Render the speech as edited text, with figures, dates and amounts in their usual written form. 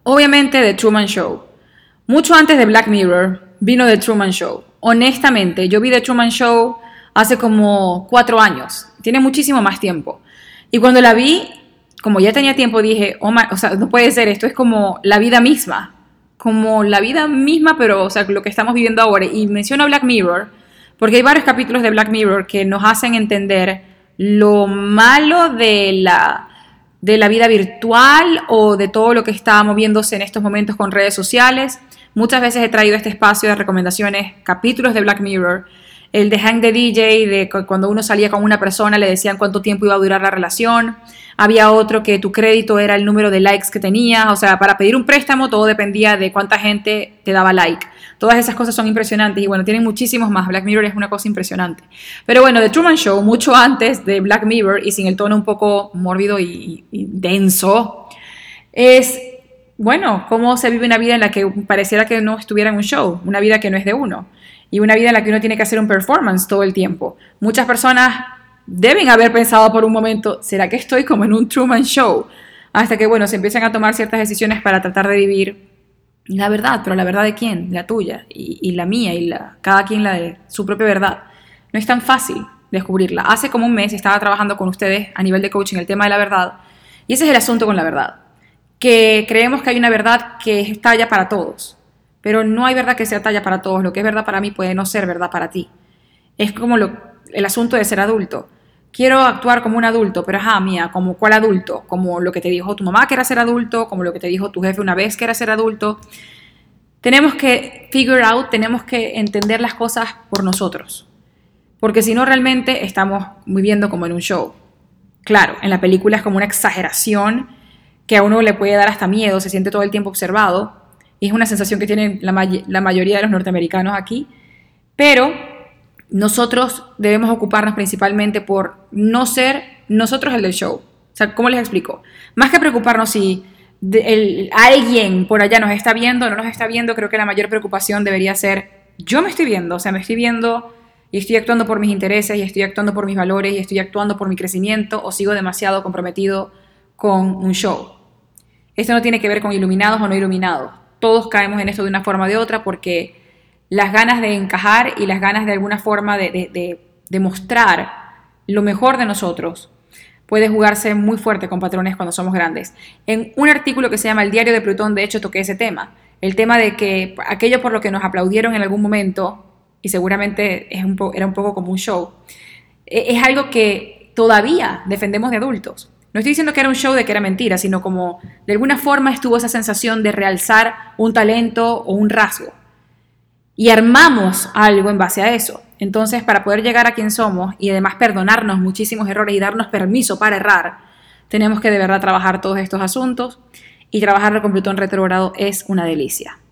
Obviamente The Truman Show. Mucho antes de Black Mirror vino The Truman Show. Honestamente, yo vi The Truman Show hace como 4 años. Tiene muchísimo más tiempo. Y cuando la vi, como ya tenía tiempo, dije, o sea, no puede ser, esto es como la vida misma. Como la vida misma, pero o sea, lo que estamos viviendo ahora. Y menciono Black Mirror porque hay varios capítulos de Black Mirror que nos hacen entender lo malo de la vida virtual o de todo lo que está moviéndose en estos momentos con redes sociales. Muchas veces he traído este espacio de recomendaciones, capítulos de Black Mirror, el de Hank the DJ, de cuando uno salía con una persona le decían cuánto tiempo iba a durar la relación. Había otro que tu crédito era el número de likes que tenías, o sea, para pedir un préstamo todo dependía de cuánta gente te daba like. Todas esas cosas son impresionantes y bueno, tienen muchísimos más. Black Mirror es una cosa impresionante. Pero bueno, The Truman Show, mucho antes de Black Mirror y sin el tono un poco mórbido y denso, es, bueno, cómo se vive una vida en la que pareciera que no estuviera en un show, una vida que no es de uno y una vida en la que uno tiene que hacer un performance todo el tiempo. Muchas personas deben haber pensado por un momento, ¿será que estoy como en un Truman Show? Hasta que, bueno, se empiezan a tomar ciertas decisiones para tratar de vivir la verdad, pero la verdad de quién, la tuya y la mía y cada quien la de su propia verdad. No es tan fácil descubrirla. Hace como un mes estaba trabajando con ustedes a nivel de coaching el tema de la verdad y ese es el asunto con la verdad, que creemos que hay una verdad que es talla para todos, pero no hay verdad que sea talla para todos. Lo que es verdad para mí puede no ser verdad para ti. Es como el asunto de ser adulto. Quiero actuar como un adulto, pero mía, ¿como cuál adulto? Como lo que te dijo tu mamá que era ser adulto, como lo que te dijo tu jefe una vez que era ser adulto. Tenemos que figure out, tenemos que entender las cosas por nosotros. Porque si no, realmente estamos viviendo como en un show. Claro, en la película es como una exageración que a uno le puede dar hasta miedo, se siente todo el tiempo observado. Y es una sensación que tienen la mayoría de los norteamericanos aquí. Pero nosotros debemos ocuparnos principalmente por no ser nosotros el del show. O sea, ¿cómo les explico? Más que preocuparnos si alguien por allá nos está viendo o no nos está viendo, creo que la mayor preocupación debería ser, yo me estoy viendo, o sea, me estoy viendo y estoy actuando por mis intereses y estoy actuando por mis valores y estoy actuando por mi crecimiento o sigo demasiado comprometido con un show. Esto no tiene que ver con iluminados o no iluminados. Todos caemos en esto de una forma o de otra porque las ganas de encajar y las ganas de alguna forma de mostrar lo mejor de nosotros puede jugarse muy fuerte con patrones cuando somos grandes. En un artículo que se llama El Diario de Plutón, de hecho, toqué ese tema. El tema de que aquello por lo que nos aplaudieron en algún momento, y seguramente era un poco como un show, es algo que todavía defendemos de adultos. No estoy diciendo que era un show de que era mentira, sino como de alguna forma estuvo esa sensación de realzar un talento o un rasgo. Y armamos algo en base a eso. Entonces, para poder llegar a quien somos y además perdonarnos muchísimos errores y darnos permiso para errar, tenemos que de verdad trabajar todos estos asuntos y trabajarlo con Plutón retrógrado es una delicia.